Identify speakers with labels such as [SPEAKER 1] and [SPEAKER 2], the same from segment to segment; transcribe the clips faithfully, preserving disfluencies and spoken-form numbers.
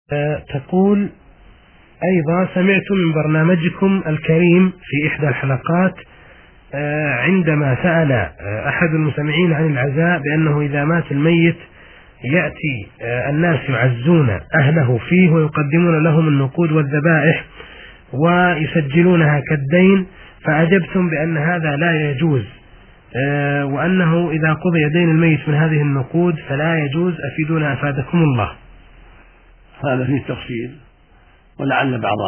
[SPEAKER 1] تقول أيضا: سمعت من برنامجكم الكريم في إحدى الحلقات عندما سأل أحد المستمعين عن العزاء بأنه إذا مات الميت يأتي الناس يعزون أهله فيه ويقدمون لهم النقود والذبائح ويسجلونها كالدين، فأجبتم بأن هذا لا يجوز، وأنه إذا قضي دين الميت من هذه النقود فلا يجوز. أفيدونا أفادكم الله.
[SPEAKER 2] هذا فيه تفصيل، ولعل بعض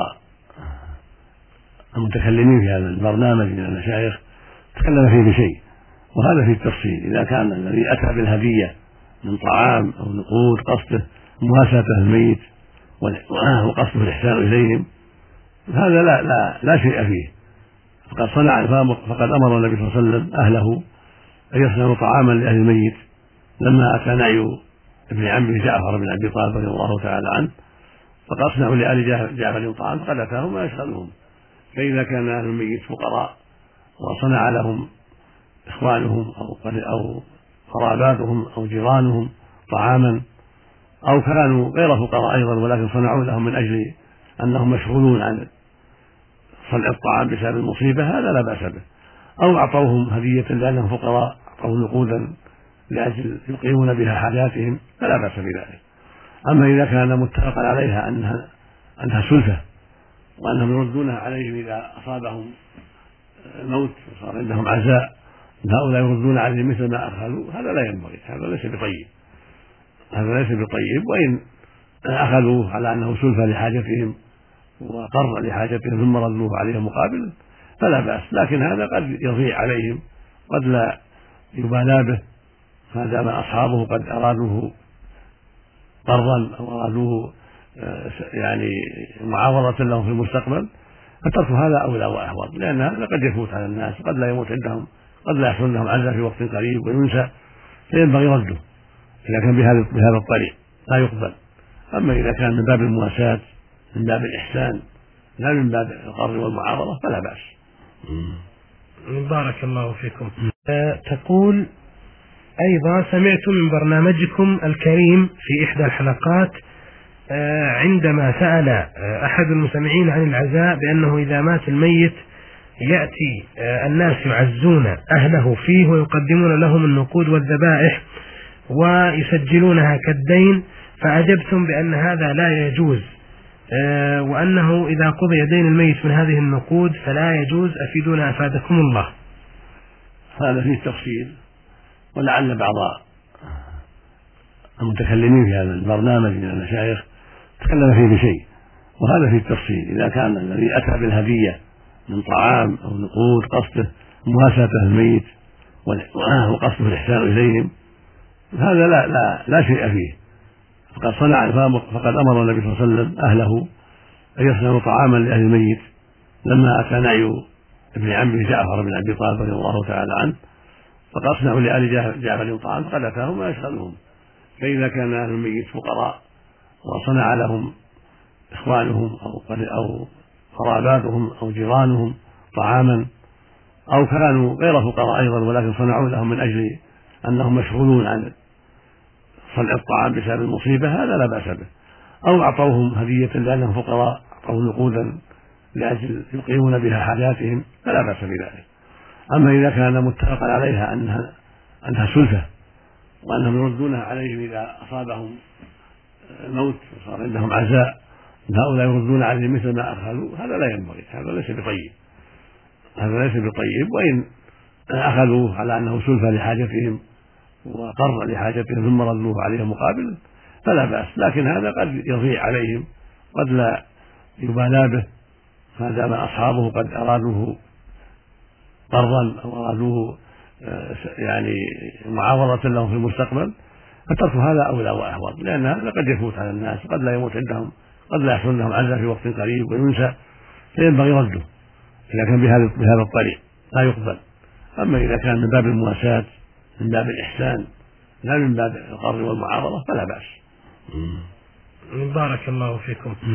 [SPEAKER 2] المتكلمين في هذا البرنامج من المشايخ تكلم فيه بشيء، وهذا فيه التفصيل. إذا كان الذي أتى بالهدية من طعام أو نقود قصده مواساة الميت وقصده الإحسان إليهم، هذا لا لا لا شيء فيه، فقد صنع فقد أمر النبي صلى الله عليه وسلم أهله أن يصنعوا طعاما لأهل الميت لما أتى نعي ابن عمه جعفر بن أبي طالب رضي الله تعالى عنه، فقد أصنعوا لآل جعفر طعام فقد أتاهم ما يشغلهم. فإذا كان أهل الميت فقراء وصنع لهم إخوانهم أو أو قراباتهم أو جيرانهم طعاما، أو كانوا غير فقراء أيضا ولكن صنعوا لهم من أجل أنهم مشغولون عن صنع الطعام بسبب المصيبة، هذا لا بأس به. أو أعطوهم هدية لأنهم فقراء، أو نقودا لأجل يقيمون بها حاجاتهم، فلا بأس بذلك. أما إذا كان متفقا عليها أنها أنها سلفة وأنهم يردونها عليهم إذا أصابهم الموت وصار عندهم عزاء، هؤلاء يردون عليهم مثل ما أخذوا، هذا لا ينبغي، هذا ليس بطيب، هذا ليس بطيب. وإن أخذوه على أنه سلفة لحاجتهم وقر لحاجتهم ثم ردوه عليهم مقابل فلا بأس، لكن هذا قد يضيع عليهم، قد لا يبالى به ما دام أصحابه قد أرادوه قرضا أو أرادوه يعني معاوضة لهم في المستقبل، فترك هذا أولى وأحوط، لأن هذا قد يفوت على الناس، قد لا يموت عندهم، قد لا يحصل لهم عزاء في وقت قريب وينسى، فينبغي رده إذا كان بهذا بهذا الطريق لا يقبل. أما إذا كان من باب المواساة من باب الإحسان لا من باب القرض والمعاوضة فلا بأس.
[SPEAKER 1] بارك الله فيكم. تقول أيضا: سمعت من برنامجكم الكريم في إحدى الحلقات عندما سأل أحد المستمعين عن العزاء بأنه إذا مات الميت يأتي الناس يعزون أهله فيه ويقدمون لهم النقود والذبائح ويسجلونها كالدين، فأجبتم بأن هذا لا يجوز، وأنه إذا قضي دين الميت من هذه النقود فلا يجوز. أفيدونا أفادكم الله.
[SPEAKER 2] هذا فيه تفصيل، ولعل بعض المتكلمين في هذا البرنامج من المشايخ تكلم فيه بشيء، وهذا فيه التفصيل. إذا كان الذي أتى بالهدية من طعام أو نقود قصده مواساة الميت وقصده الإحسان إليهم، هذا لا لا لا شيء فيه، فقد صنع فقد أمر النبي صلى الله عليه وسلم أهله أن يصنعوا طعاما لأهل الميت لما أتى نعي ابن عمه جعفر بن أبي طالب رضي الله تعالى عنه، فقد أصنعوا لآل جعفر طعام فقد أتاهم ما يشغلهم. فإذا كان أهل الميت فقراء وصنع لهم إخوانهم أو أو قراباتهم أو جيرانهم طعاما، أو كانوا غير فقراء أيضا ولكن صنعوا لهم من أجل أنهم مشغولون عن صنع الطعام بسبب المصيبة، هذا لا بأس به. أو أعطوهم هدية لأنهم فقراء، أو نقودا لأجل يقيمون بها حاجاتهم، فلا بأس بذلك. أما إذا كان متفقا عليها أنها أنها سلفة وأنهم يردونها عليهم إذا أصابهم الموت وصار عندهم عزاء، هؤلاء يردون عليهم مثل ما أخذوا، هذا لا ينبغي، هذا ليس بطيب، هذا ليس بطيب. وإن أخذوه على أنه سلفة لحاجتهم وقر لحاجتهم ثم ردوه عليهم مقابل فلا بأس، لكن هذا قد يضيع عليهم، قد لا يبالى به ما دام أصحابه قد أرادوه قرضا أو أرادوه يعني معاوضة لهم في المستقبل، فترك هذا أولى وأحوط، لأن هذا قد يفوت على الناس، قد لا يموت عندهم، قد لا يحصل لهم عزاء في وقت قريب وينسى، فينبغي رده إذا كان بهذا بهذا الطريق لا يقبل. أما إذا كان من باب المواساة من باب الإحسان لا من باب القرض والمعاوضة فلا بأس.
[SPEAKER 1] بارك الله فيكم.